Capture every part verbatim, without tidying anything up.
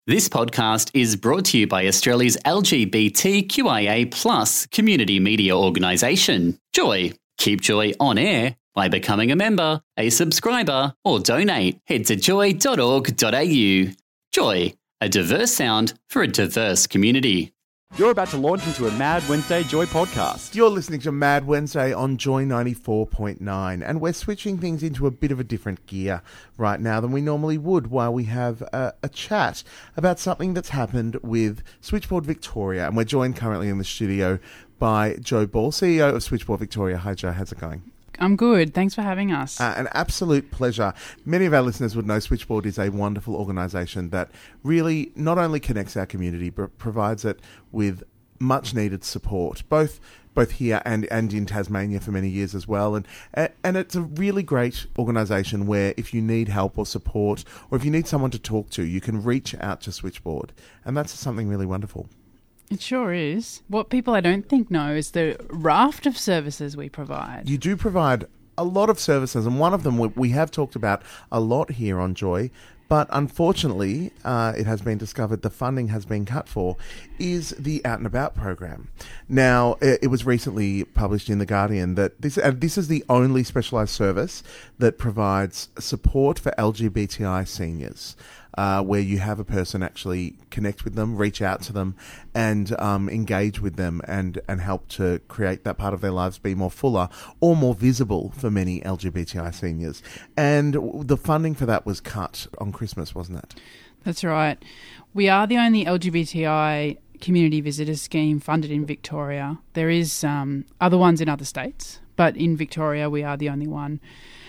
This podcast is brought to you by Australia's L G B T Q I A plus community media organisation, Joy. Keep Joy on air by becoming a member, a subscriber, or donate. Head to joy dot org dot a u. Joy, a diverse sound for a diverse community. You're about to launch into a Mad Wednesday Joy podcast. You're listening to Mad Wednesday on Joy ninety-four point nine, and we're switching things into a bit of a different gear right now than we normally would while we have a, a chat about something that's happened with Switchboard Victoria. And we're joined currently in the studio by Jo Ball, C E O of Switchboard Victoria. Hi, Jo. How's it going? I'm good. Thanks for having us. Uh, an absolute pleasure. Many of our listeners would know Switchboard is a wonderful organisation that really not only connects our community, but provides it with much needed support, both both here and, and in Tasmania for many years as well. And and it's a really great organisation where if you need help or support, or if you need someone to talk to, you can reach out to Switchboard. And that's something really wonderful. It sure is. What people I don't think know is the raft of services we provide. You do provide a lot of services, and one of them we have talked about a lot here on Joy, but unfortunately, uh, it has been discovered the funding has been cut for, is the Out and About program. Now, it, it was recently published in The Guardian that this, uh, this is the only specialised service that provides support for L G B T I seniors. Uh, where you have a person actually connect with them, reach out to them, and um, engage with them and, and help to create that part of their lives be more fuller or more visible for many L G B T I seniors. And the funding for that was cut on Christmas, wasn't it? That's right. We are the only L G B T I community visitor scheme funded in Victoria. There is um, other ones in other states, but in Victoria we are the only one.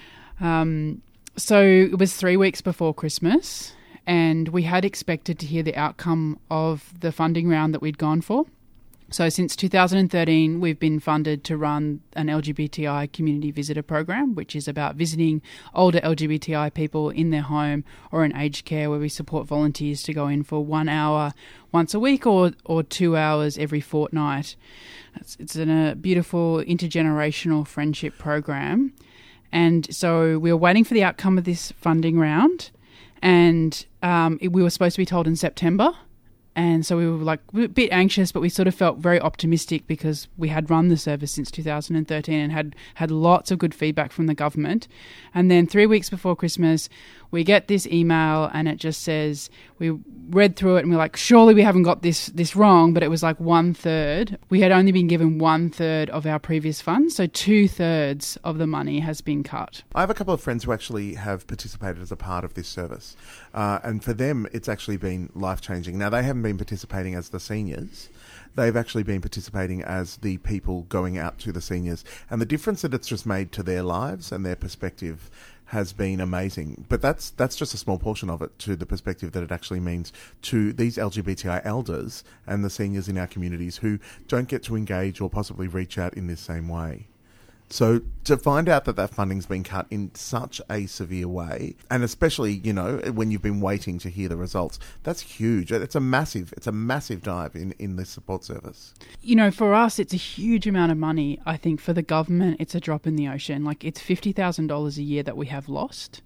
Um, so it was three weeks before Christmas, and we had expected to hear the outcome of the funding round that we'd gone for. So since two thousand thirteen, we've been funded to run an L G B T I community visitor program, which is about visiting older L G B T I people in their home or in aged care, where we support volunteers to go in for one hour once a week or, or two hours every fortnight. It's, it's a beautiful intergenerational friendship program. And so we were waiting for the outcome of this funding round. And um, it, we were supposed to be told in September. And so we were like we were a bit anxious, but we sort of felt very optimistic because we had run the service since two thousand thirteen and had, had lots of good feedback from the government. And then three weeks before Christmas, we get this email and it just says, we read through it and we're like, surely we haven't got this this wrong, but it was like one third. We had only been given one third of our previous funds, so two thirds of the money has been cut. I have a couple of friends who actually have participated as a part of this service, uh, and for them it's actually been life-changing. Now, they haven't been participating as the seniors. They've actually been participating as the people going out to the seniors, and the difference that it's just made to their lives and their perspective has been amazing. But that's that's just a small portion of it, to the perspective that it actually means to these L G B T I elders and the seniors in our communities who don't get to engage or possibly reach out in this same way. So to find out that that funding's been cut in such a severe way, and especially, you know, when you've been waiting to hear the results, that's huge. It's a massive, it's a massive dive in, in this support service. You know, for us, it's a huge amount of money. I think for the government, it's a drop in the ocean. Like, it's fifty thousand dollars a year that we have lost.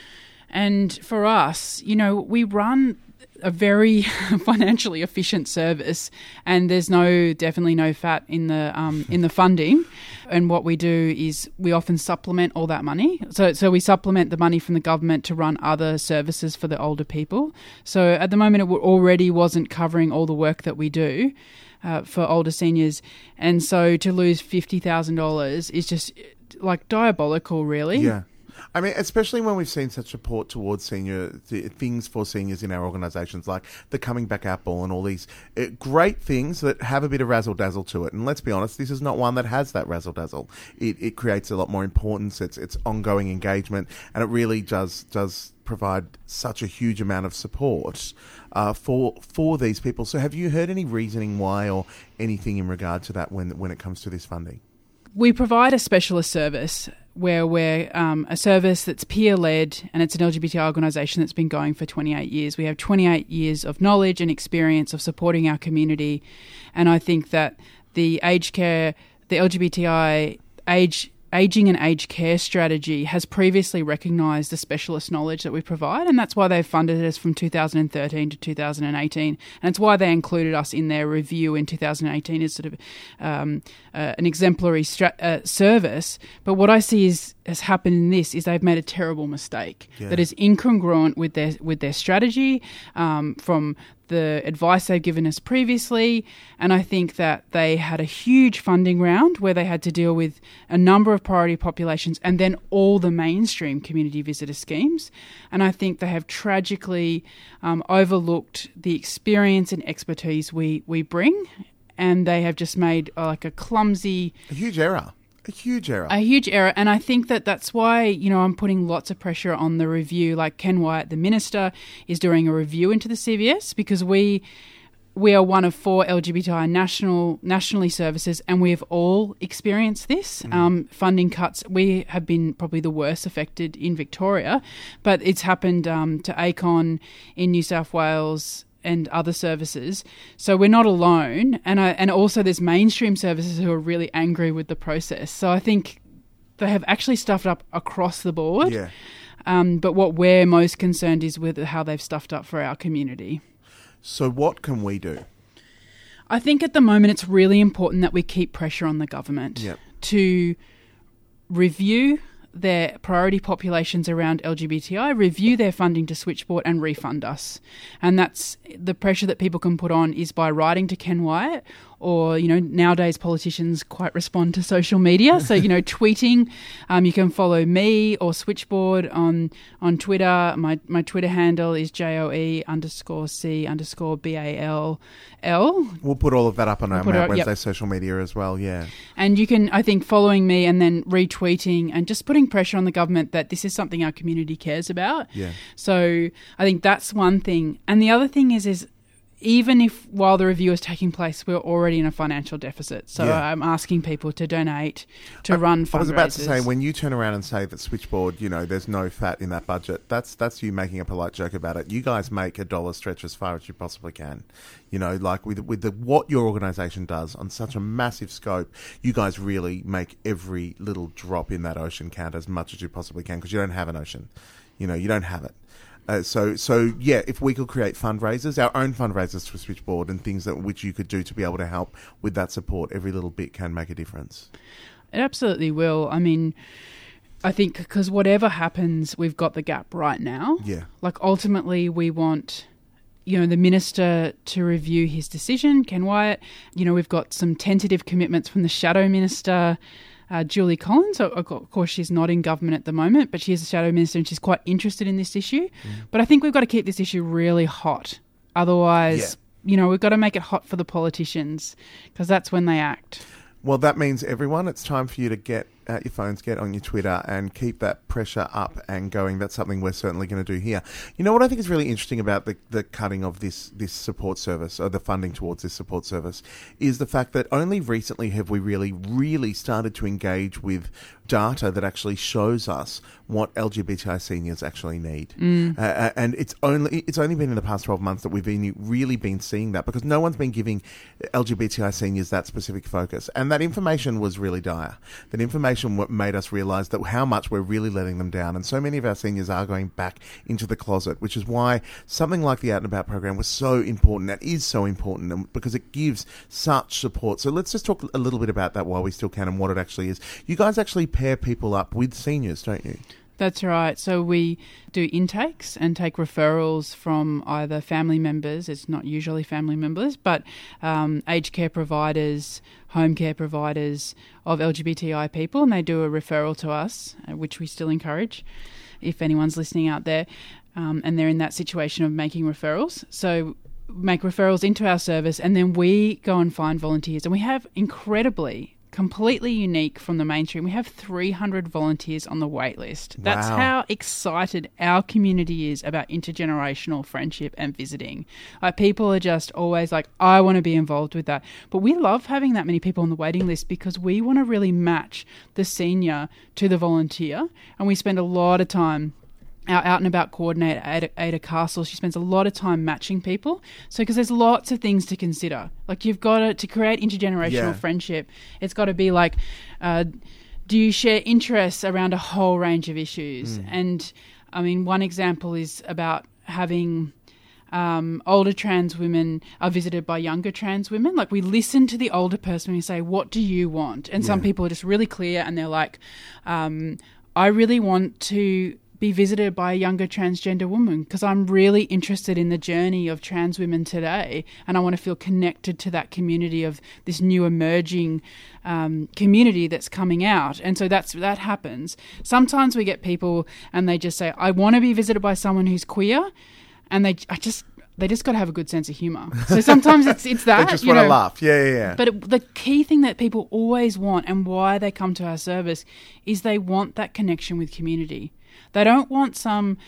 And for us, you know, we run a very financially efficient service, and there's no definitely no fat in the um, in the funding. And what we do is we often supplement all that money. So so we supplement the money from the government to run other services for the older people. So at the moment, it already wasn't covering all the work that we do uh, for older seniors, and so to lose fifty thousand dollars is just like diabolical, really. Yeah. I mean, especially when we've seen such support towards senior th- things for seniors in our organisations, like the Coming Back Out Ball and all these uh, great things that have a bit of razzle-dazzle to it. And let's be honest, this is not one that has that razzle-dazzle. It, it creates a lot more importance. It's it's ongoing engagement, and it really does does provide such a huge amount of support uh, for for these people. So, have you heard any reasoning why or anything in regard to that when when it comes to this funding? We provide a specialist service where we're um, a service that's peer-led, and it's an L G B T I organisation that's been going for twenty-eight years. We have twenty-eight years of knowledge and experience of supporting our community, and I think that the aged care, the L G B T I age Ageing and Aged Care Strategy has previously recognised the specialist knowledge that we provide, and that's why they've funded us from two thousand thirteen to two thousand eighteen, and it's why they included us in their review in two thousand eighteen as sort of um, uh, an exemplary stra- uh, service. But what I see is has happened in this is they've made a terrible mistake Yeah. that is incongruent with their with their strategy um, from the advice they've given us previously. And I think that they had a huge funding round where they had to deal with a number of priority populations and then all the mainstream community visitor schemes. And I think they have tragically um, overlooked the experience and expertise we, we bring, and they have just made uh, like a clumsy... A huge error. A huge error. A huge error. And I think that that's why, you know, I'm putting lots of pressure on the review. Like Ken Wyatt, the minister, is doing a review into the C V S because we we are one of four L G B T I national nationally services, and we have all experienced this. Mm. Um, funding cuts. We have been probably the worst affected in Victoria, but it's happened um, to A C O N in New South Wales and other services. So we're not alone. And I, and also there's mainstream services who are really angry with the process. So I think they have actually stuffed up across the board. Yeah. Um, but what we're most concerned is with how they've stuffed up for our community. So what can we do? I think at the moment it's really important that we keep pressure on the government Yep. to review their priority populations around L G B T I, review their funding to Switchboard and refund us. And that's the pressure that people can put on is by writing to Ken Wyatt, or, you know, nowadays politicians quite respond to social media. So, you know, tweeting, um, you can follow me or Switchboard on, on Twitter. My, my Twitter handle is J O E underscore C underscore B A L L. We'll put all of that up on We'll our put it Mad up, Wednesday yep. social media as well, yeah. And you can, I think, following me and then retweeting and just putting pressure on the government that this is something our community cares about. Yeah. So I think that's one thing. And the other thing is, is even if while the review is taking place, we're already in a financial deficit. So Yeah. I'm asking people to donate, to I, run fundraisers. I was about to say, when you turn around and say that Switchboard, you know, there's no fat in that budget, that's that's you making a polite joke about it. You guys make a dollar stretch as far as you possibly can. You know, like with with the, what your organisation does on such a massive scope, you guys really make every little drop in that ocean count as much as you possibly can, because you don't have an ocean. You know, you don't have it. Uh, so, so yeah, if we could create fundraisers, our own fundraisers for Switchboard and things that which you could do to be able to help with that support, every little bit can make a difference. It absolutely will. I mean, I think because whatever happens, we've got the gap right now. Yeah. Like ultimately we want, you know, the minister to review his decision, Ken Wyatt. You know, we've got some tentative commitments from the shadow minister, Uh, Julie Collins. So, of course, she's not in government at the moment, but she is a shadow minister and she's quite interested in this issue. Mm. But I think we've got to keep this issue really hot. Otherwise, yeah. you know, we've got to make it hot for the politicians, because that's when they act. Well, that means, everyone, it's time for you to get out your phones, get on your Twitter and keep that pressure up and going. That's something we're certainly going to do here. You know what I think is really interesting about the, the cutting of this, this support service, or the funding towards this support service, is the fact that only recently have we really, really started to engage with data that actually shows us what L G B T I seniors actually need. Mm. Uh, and it's only it's only been in the past twelve months that we've been really been seeing that, because no one's been giving L G B T I seniors that specific focus. And that information was really dire. That information what made us realise that how much we're really letting them down. And so many of our seniors are going back into the closet, which is why something like the Out and About program was so important. That is so important, because it gives such support. So let's just talk a little bit about that while we still can, and what it actually is. You guys actually pair people up with seniors, don't you? That's right. So we do intakes and take referrals from either family members, it's not usually family members, but um, aged care providers, home care providers of L G B T I people, and they do a referral to us, which we still encourage if anyone's listening out there, um, and they're in that situation of making referrals. So make referrals into our service, and then we go and find volunteers. And we have incredibly... completely unique from the mainstream. We have three hundred volunteers on the wait list. That's Wow. how excited our community is about intergenerational friendship and visiting. Like, people are just always like, I want to be involved with that. But we love having that many people on the waiting list, because we want to really match the senior to the volunteer. And we spend a lot of time. Our Out and About coordinator, Ada, Ada Castle, she spends a lot of time matching people. So, because there's lots of things to consider. Like, you've got to, to create intergenerational Yeah. friendship, it's got to be like uh, do you share interests around a whole range of issues? Mm. And, I mean, one example is about having um, older trans women are visited by younger trans women. Like, we listen to the older person and we say, what do you want? And yeah. some people are just really clear and they're like, um, I really want to be visited by a younger transgender woman because I'm really interested in the journey of trans women today, and I want to feel connected to that community of this new emerging um, community that's coming out. And so that's that happens. Sometimes we get people and they just say, I want to be visited by someone who's queer, and they I just they just got to have a good sense of humour. So sometimes it's it's that. They just want to laugh. Yeah, yeah, yeah. But it, the key thing that people always want and why they come to our service is they want that connection with community. They don't want some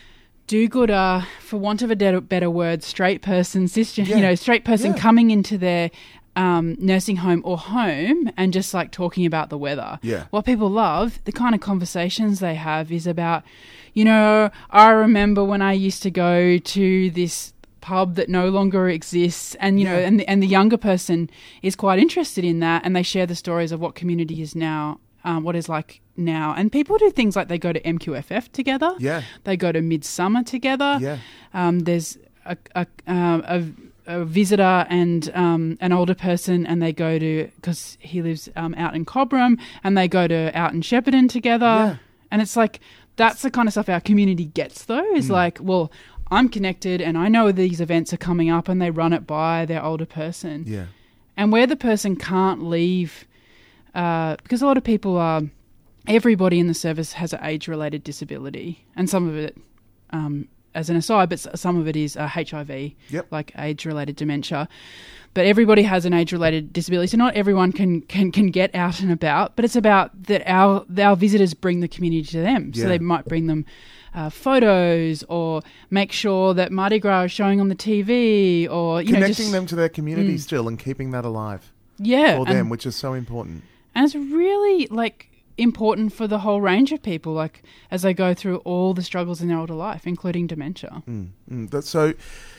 do-gooder, for want of a de- better word, straight person, cisgender, yeah. you know, straight person yeah. coming into their um, nursing home or home and just like talking about the weather. Yeah. What people love, the kind of conversations they have is about, you know, I remember when I used to go to this pub that no longer exists, and you yeah. know, and the, and the younger person is quite interested in that, and they share the stories of what community is now. Um, what is like now. And people do things like they go to M Q F F together. Yeah. They go to Midsummer together. Yeah. Um, there's a a, um, a a visitor and um, an older person, and they go to, because he lives um, out in Cobram, and they go to out in Shepparton together. Yeah. And it's like, that's the kind of stuff our community gets though, is mm. like, well, I'm connected and I know these events are coming up, and they run it by their older person. Yeah. And where the person can't leave, Uh, because a lot of people are, everybody in the service has an age-related disability, and some of it, um, as an aside, but some of it is uh, H I V, yep. like age-related dementia. But everybody has an age-related disability, so not everyone can, can, can get out and about, but it's about that our our visitors bring the community to them. Yeah. So they might bring them uh, photos, or make sure that Mardi Gras is showing on the T V, or, you Connecting know, just, them to their community mm. still and keeping that alive. Yeah. For them, which is so important. And it's really, like, important for the whole range of people, like, as they go through all the struggles in their older life, including dementia. Mm, mm. That's so,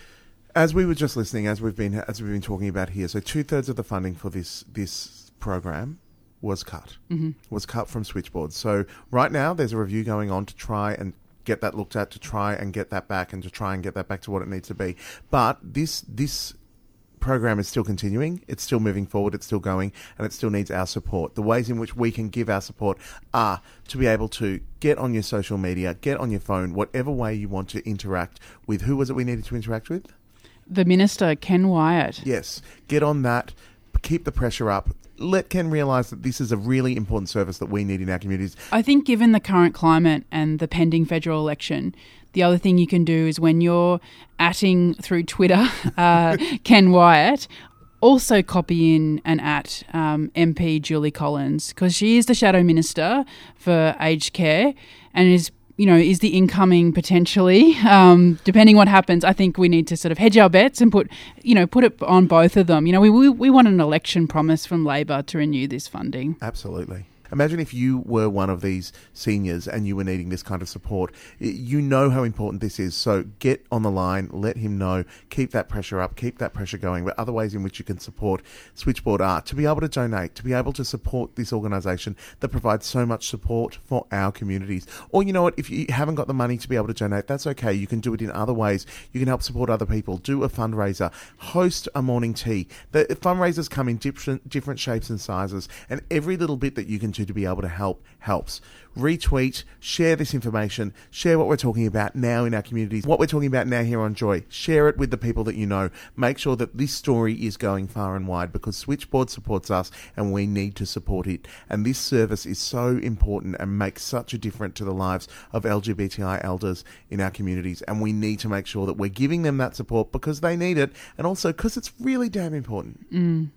as we were just listening, as we've been as we've been talking about here, so two thirds of the funding for this this program was cut, mm-hmm. was cut from Switchboard. So right now, there's a review going on to try and get that looked at, to try and get that back, and to try and get that back to what it needs to be. But this this. program is still continuing, it's still moving forward, it's still going, and it still needs our support. The ways in which we can give our support are to be able to get on your social media, get on your phone, whatever way you want to interact with. Who was it we needed to interact with? The Minister, Ken Wyatt. Yes, get on that, keep the pressure up, let Ken realise that this is a really important service that we need in our communities. I think given the current climate and the pending federal election, the other thing you can do is when you're atting through Twitter, uh, Ken Wyatt, also copy in and at um, M P Julie Collins, because she is the Shadow Minister for aged care and is, you know, is the incoming potentially, um, depending what happens. I think we need to sort of hedge our bets and put, you know, put it on both of them. You know, we we, we want an election promise from Labor to renew this funding. Absolutely. Imagine if you were one of these seniors and you were needing this kind of support. You know how important this is. So get on the line, let him know, keep that pressure up, keep that pressure going. But other ways in which you can support Switchboard are to be able to donate, to be able to support this organisation that provides so much support for our communities. Or, you know what, if you haven't got the money to be able to donate, that's okay. You can do it in other ways. You can help support other people, do a fundraiser, host a morning tea. The fundraisers come in different, different shapes and sizes, and every little bit that you can to be able to help helps. Retweet, share this information, share what we're talking about now in our communities, what we're talking about now here on Joy. Share it with the people that you know. Make sure that this story is going far and wide, because Switchboard supports us and we need to support it. And this service is so important and makes such a difference to the lives of L G B T I elders in our communities. And we need to make sure that we're giving them that support because they need it, and also because it's really damn important. Mm.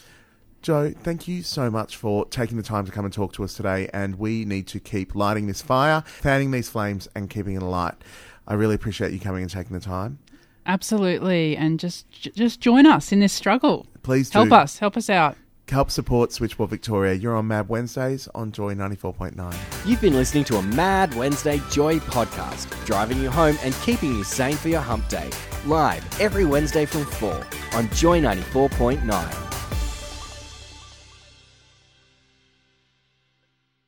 Jo, thank you so much for taking the time to come and talk to us today, and we need to keep lighting this fire, fanning these flames and keeping it alight. I really appreciate you coming and taking the time. Absolutely, and just just join us in this struggle. Please do. Help us, help us out. Help support Switchboard Victoria. You're on Mad Wednesdays on Joy ninety-four point nine. You've been listening to a Mad Wednesday Joy podcast, driving you home and keeping you sane for your hump day. Live every Wednesday from four on Joy ninety-four point nine.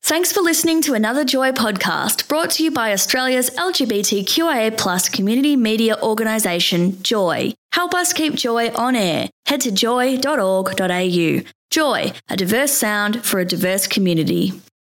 Thanks for listening to another Joy podcast brought to you by Australia's L G B T Q I A plus community media organisation, Joy. Help us keep Joy on air. Head to joy dot org dot a u. Joy, a diverse sound for a diverse community.